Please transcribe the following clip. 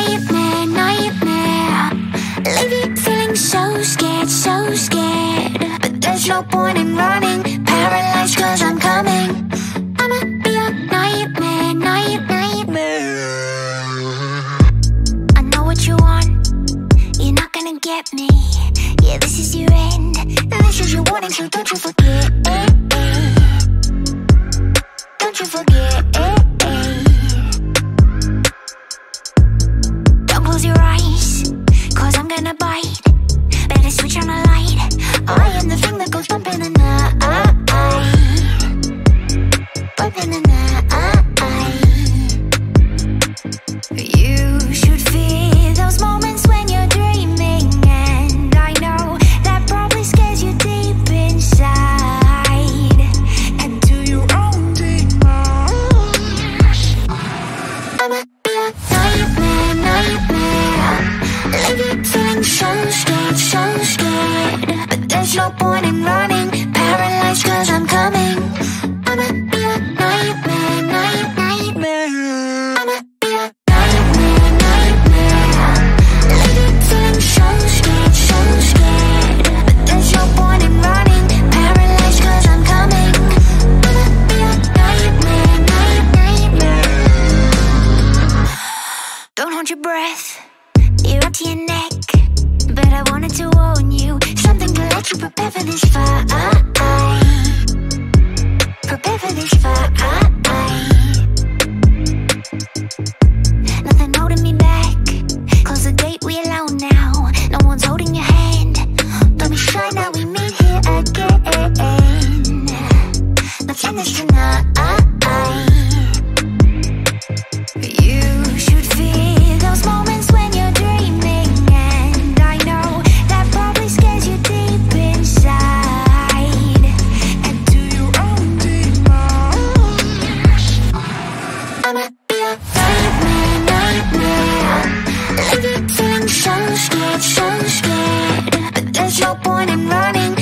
nightmare, nightmare. Leave you feeling so scared, so scared. But there's no point in running, paralyzed cause I'm coming. I'ma be a nightmare, nightmare. I know what you want, you're not gonna get me. Yeah, this is your end, this is your warning, so don't you forget. Don't you forget. Don't close your eyes, cause I'm gonna bite. Better switch on a light, I am the thing that goes bump in the night. Bump in the night. You should fear those moments when you're dreaming, and I know that probably scares you deep inside. And to your own demise, I'ma be a nightmare, nightmare. Leave you feeling so scared, so scared. But there's no point in running, paralyzed cause I'm coming. I'ma be a nightmare, nightmare. I'ma be a nightmare, nightmare. Leave you feeling so scared, so scared. But there's no point in running, paralyzed cause I'm coming. I'ma be a nightmare, nightmare. Don't hold your breath, you're up to your neck. But I wanted to warn you, something to let you prepare for this fight. Prepare for this fight. Nothing holding me back, close the gate, we alone now. No one's holding your hand, don't be shy now, we meet here again. Let's end this tonight. You should fear those moments when you're dreaming, and I know that probably scares you deep inside. And to your own demise, I'ma be a nightmare, nightmare. Leave you feeling so scared, so scared. But there's no point in running,